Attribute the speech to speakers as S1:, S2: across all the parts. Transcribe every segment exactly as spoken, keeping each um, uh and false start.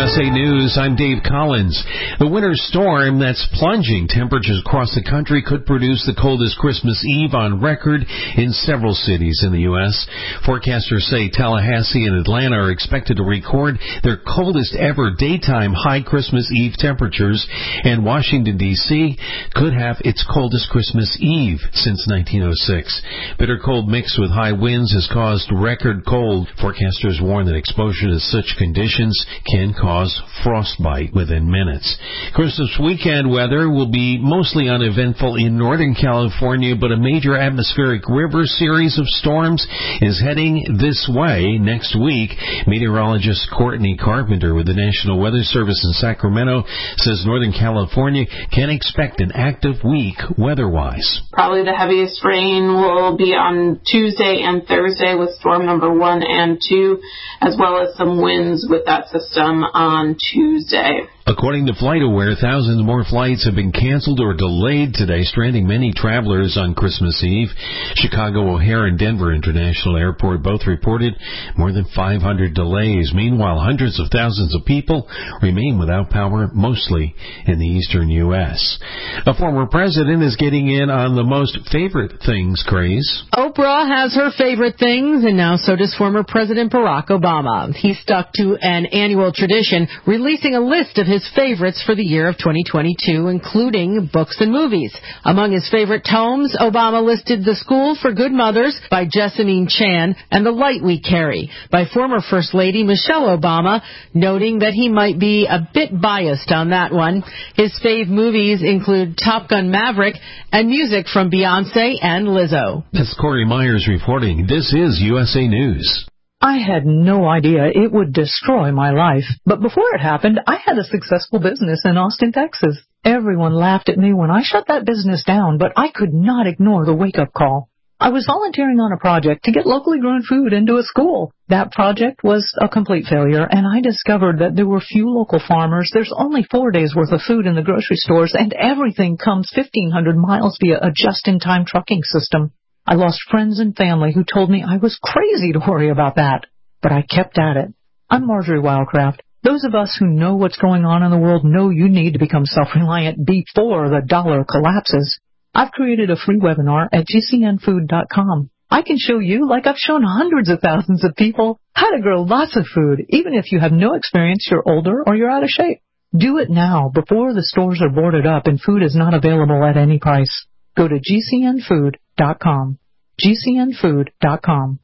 S1: S A News, I'm Dave Collins. The winter storm that's plunging temperatures across the country could produce the coldest Christmas Eve on record in several cities in the U S. Forecasters say Tallahassee and Atlanta are expected to record their coldest ever daytime high Christmas Eve temperatures, and Washington, D C could have its coldest Christmas Eve since nineteen oh six. Bitter cold mixed with high winds has caused record cold. Forecasters warn that exposure to such conditions can cause frostbite within minutes. Christmas weekend weather will be mostly uneventful in Northern California, but a major atmospheric river series of storms is heading this way next week. Meteorologist Courtney Carpenter with the National Weather Service in Sacramento says Northern California can expect an active week weather-wise.
S2: Probably the heaviest rain will be on Tuesday and Thursday with storm number one and two, as well as some winds with that system on Tuesday.
S1: According to FlightAware, thousands more flights have been canceled or delayed today, stranding many travelers on Christmas Eve. Chicago O'Hare and Denver International Airport both reported more than five hundred delays. Meanwhile, hundreds of thousands of people remain without power, mostly in the eastern U S. A former president is getting in on the most favorite things craze.
S3: Oprah has her favorite things, and now so does former President Barack Obama. He stuck to an annual tradition, releasing a list of his favorites for the year of twenty twenty-two, including books and movies. Among his favorite tomes, Obama listed The School for Good Mothers by Jessamine Chan and The Light We Carry by former First Lady Michelle Obama, noting that he might be a bit biased on that one. His fave movies include Top Gun Maverick and music from Beyonce and Lizzo.
S1: That's Corey Myers reporting. This is U S A News.
S4: I had no idea it would destroy my life. But before it happened, I had a successful business in Austin, Texas. Everyone laughed at me when I shut that business down, but I could not ignore the wake-up call. I was volunteering on a project to get locally grown food into a school. That project was a complete failure, and I discovered that there were few local farmers. There's only four days' worth of food in the grocery stores, and everything comes fifteen hundred miles via a just-in-time trucking system. I lost friends and family who told me I was crazy to worry about that, but I kept at it. I'm Marjorie Wildcraft. Those of us who know what's going on in the world know you need to become self-reliant before the dollar collapses. I've created a free webinar at G C N food dot com. I can show you, like I've shown hundreds of thousands of people, how to grow lots of food, even if you have no experience, you're older, or you're out of shape. Do it now, before the stores are boarded up and food is not available at any price. Go to G C N food dot com. G C N food dot com.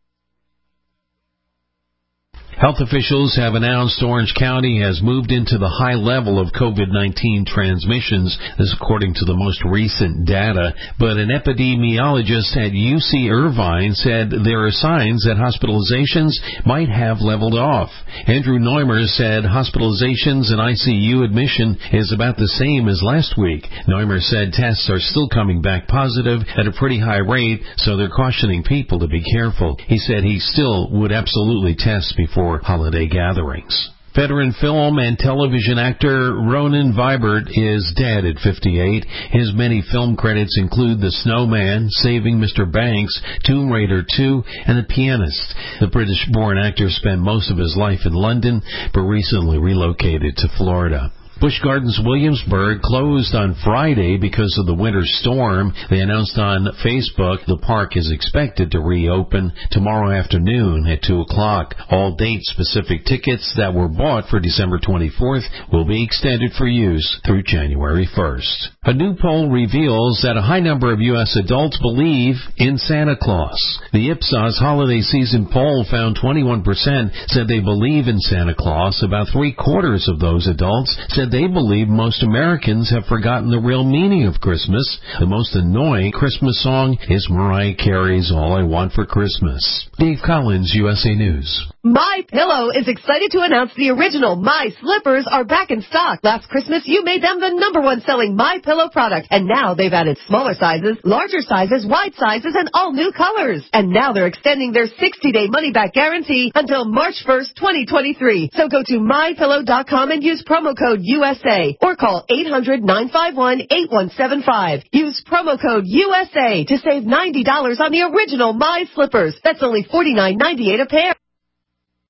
S1: Health officials have announced Orange County has moved into the high level of COVID nineteen transmissions, this according to the most recent data. But an epidemiologist at U C Irvine said there are signs that hospitalizations might have leveled off. Andrew Neumer said hospitalizations and I C U admission is about the same as last week. Neumer said tests are still coming back positive at a pretty high rate, so they're cautioning people to be careful. He said he still would absolutely test before holiday gatherings. Veteran film and television actor Ronan Vibert is dead at fifty-eight. His many film credits include The Snowman, Saving Mister Banks, Tomb Raider two, and The Pianist. The British-born actor spent most of his life in London, but recently relocated to Florida. Busch Gardens Williamsburg closed on Friday because of the winter storm. They announced on Facebook the park is expected to reopen tomorrow afternoon at two o'clock. All date-specific tickets that were bought for December twenty-fourth will be extended for use through January first. A new poll reveals that a high number of U S adults believe in Santa Claus. The Ipsos holiday season poll found twenty-one percent said they believe in Santa Claus. About three-quarters of those adults said they believe most Americans have forgotten the real meaning of Christmas. The most annoying Christmas song is Mariah Carey's All I Want for Christmas. Dave Collins, U S A News.
S5: MyPillow is excited to announce the original My Slippers are back in stock. Last Christmas, you made them the number one selling MyPillow product, and now they've added smaller sizes, larger sizes, wide sizes, and all new colors. And now they're extending their sixty-day money-back guarantee until March first, twenty twenty-three. So go to my pillow dot com and use promo code U S A or call eight hundred, nine five one, eight one seven five. Use promo code U S A to save ninety dollars on the original My Slippers. That's only forty-nine ninety-eight a pair.